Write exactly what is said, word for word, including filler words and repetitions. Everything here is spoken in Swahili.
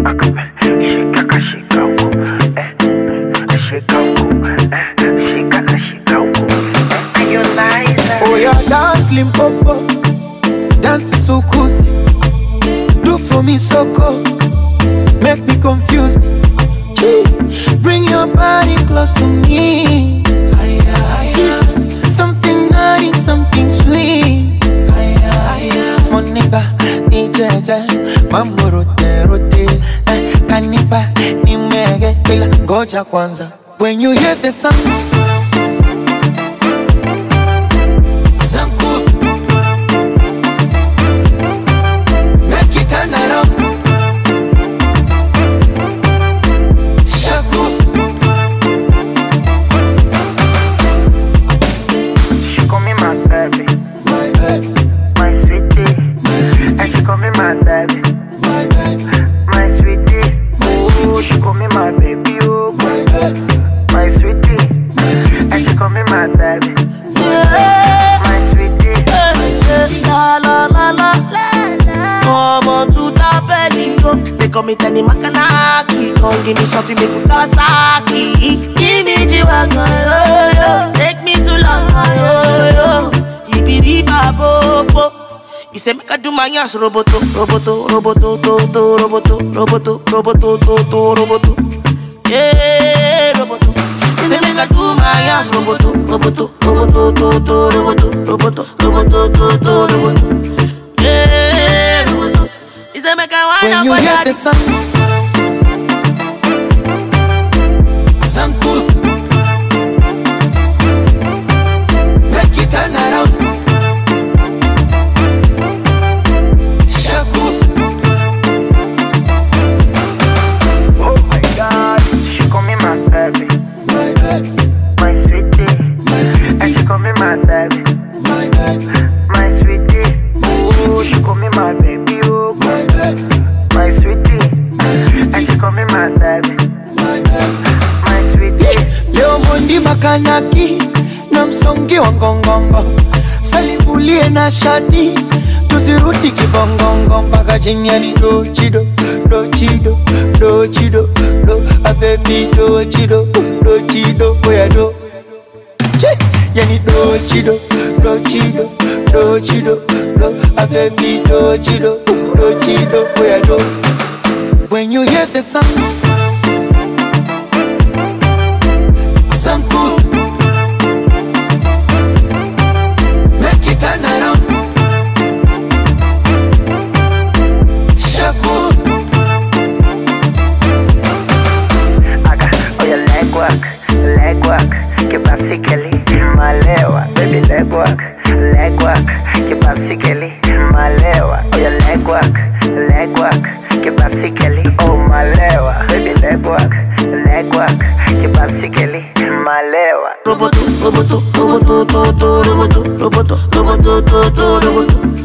Oh yeah, dance Limpopo, dance Sukusi. Do for me soko, make me confused. Bring your body close to me. Something nice, something sweet. Monica, nijeje, mambo rote rote. Kanipa, nimege, ila ngoja kwanza. When you hear the sound, Zanku, make it turn around. Shaku, she call me my baby, my baby, my sweetie, my sweetie, and she call me my baby, my baby, my sweetie. my Oh, sweetie, she call me my baby, oh, my baby, my sweetie, my and sweetie, she call me my baby, Yeah. my sweetie. my sweetie. La la la la la. Come on to the belly, go. They call me Tenny Makanaki. Come give me something, make me Kawasaki. Give me G-Wagon, yo yo. Take me to London, yo yo. Ibiri babobo. He say make I do my ass roboto, roboto, roboto, to to, roboto, roboto, roboto, to to, roboto. Yeah, roboto. He say make I do my ass roboto, roboto, roboto, to to, roboto, roboto, roboto, to to, roboto. Yeah, roboto. He say make I When wind you up hear my the sound, Zanku, make it turn around. Shaku, Oh my God, she call me my baby, my baby, my sweetie, my and sweetie, she call me my baby, my baby, my sweetie. my Oh, sweetie, she call me my baby, oh, my baby, my sweetie, my and sweetie, she call me my baby, my baby. my sweetie. Leo Mondi Makanaki na msongi wa ngongongo, salivulie na shati, tuzirudi kibongongo mpaka jinyani do chido, do chido, do chido, do a baby do chido, do chido, oya do. Che, yani do chido, do chido, do chido, do a baby do chido, do chido, oya do. When you hear the sound, Zanku, make it turn around. Shaku, Aga, oh your leg work, leg work, que basically malewa, baby leg work, leg work, que basically malewa, oh your leg work, leg work, que basically oh malewa, baby leg work, leg work, que basically malewa. roboto, roboto, roboto, to to, roboto, roboto, roboto, to to, roboto.